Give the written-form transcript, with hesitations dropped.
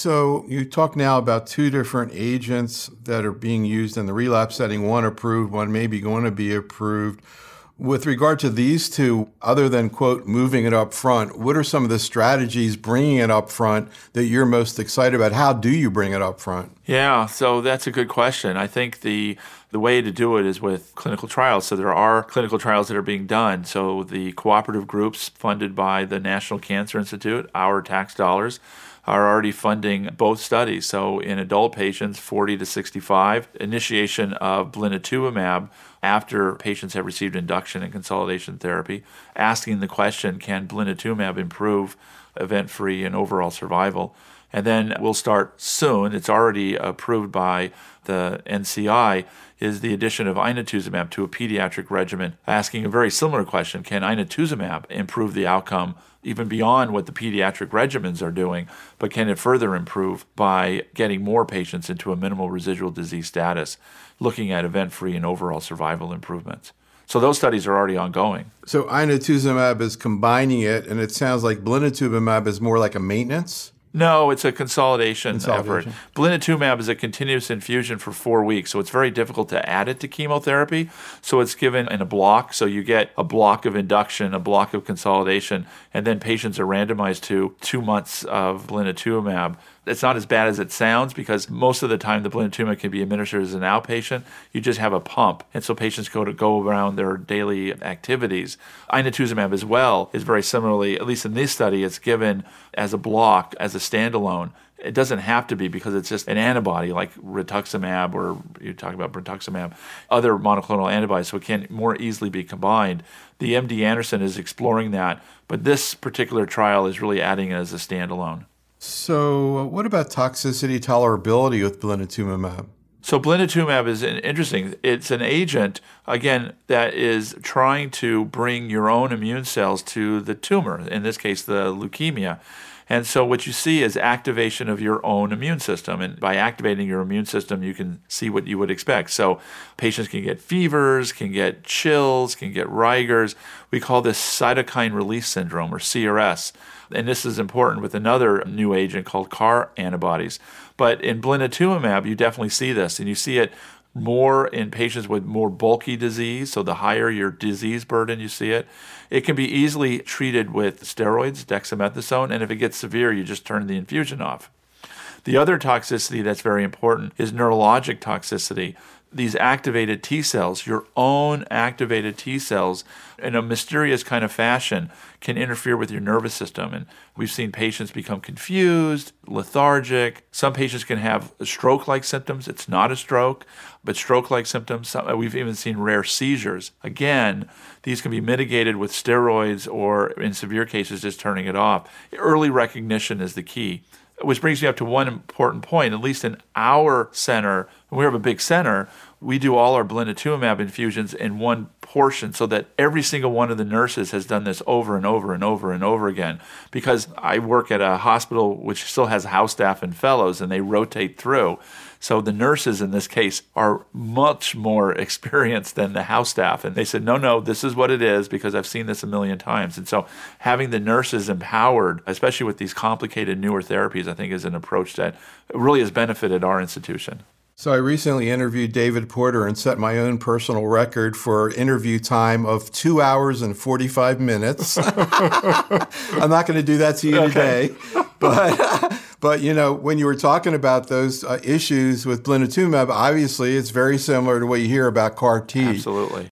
So you talk now about two different agents that are being used in the relapse setting, one approved, one maybe going to be approved. With regard to these two, other than, quote, moving it up front, what are some of the strategies bringing it up front that you're most excited about? How do you bring it up front? Yeah, so that's a good question. I think the way to do it is with clinical trials. So there are clinical trials that are being done. So the cooperative groups funded by the National Cancer Institute, our tax dollars, are already funding both studies. So in adult patients 40 to 65, initiation of blinatumomab after patients have received induction and consolidation therapy, asking the question, can blinatumomab improve event-free and overall survival? And then we'll start soon, it's already approved by the NCI, is the addition of inotuzumab to a pediatric regimen, asking a very similar question, can inotuzumab improve the outcome even beyond what the pediatric regimens are doing, but can it further improve by getting more patients into a minimal residual disease status, looking at event-free and overall survival improvements? So those studies are already ongoing. So inotuzumab is combining it, and it sounds like blinatumomab is more like a maintenance? No, it's a consolidation effort. Blinatumomab is a continuous infusion for 4 weeks, so it's very difficult to add it to chemotherapy. So it's given in a block, so you get a block of induction, a block of consolidation, and then patients are randomized to 2 months of blinatumomab. It's not as bad as it sounds because most of the time the blinatumomab can be administered as an outpatient. You just have a pump, and so patients go around their daily activities. Inotuzumab as well is very similarly, at least in this study, it's given as a block, as a standalone. It doesn't have to be because it's just an antibody like rituximab, or you're talking about brentuximab, other monoclonal antibodies, so it can more easily be combined. The MD Anderson is exploring that, but this particular trial is really adding it as a standalone. So what about toxicity tolerability with blinatumomab? So blinatumomab is interesting. It's an agent, again, that is trying to bring your own immune cells to the tumor, in this case, the leukemia. And so what you see is activation of your own immune system. And by activating your immune system, you can see what you would expect. So patients can get fevers, can get chills, can get rigors. We call this cytokine release syndrome, or CRS. And this is important with another new agent called CAR antibodies. But in blinatumomab, you definitely see this. And you see it more in patients with more bulky disease, so the higher your disease burden, you see it. It can be easily treated with steroids, dexamethasone, and if it gets severe, you just turn the infusion off. The other toxicity that's very important is neurologic toxicity. These activated T cells, your own activated T cells, in a mysterious kind of fashion, can interfere with your nervous system. And we've seen patients become confused, lethargic. Some patients can have stroke-like symptoms. It's not a stroke, but stroke-like symptoms. We've even seen rare seizures. Again, these can be mitigated with steroids or, in severe cases, just turning it off. Early recognition is the key. Which brings me up to one important point, at least in our center, we have a big center, we do all our blinatumomab infusions in one portion so that every single one of the nurses has done this over and over and over and over again. Because I work at a hospital which still has house staff and fellows, and they rotate through. So the nurses in this case are much more experienced than the house staff. And they said, no, this is what it is because I've seen this a million times. And so having the nurses empowered, especially with these complicated newer therapies, I think is an approach that really has benefited our institution. So I recently interviewed David Porter and set my own personal record for interview time of 2 hours and 45 minutes. I'm not going to do that to you today. But you know, when you were talking about those issues with blinatumomab, obviously it's very similar to what you hear about CAR T. Absolutely.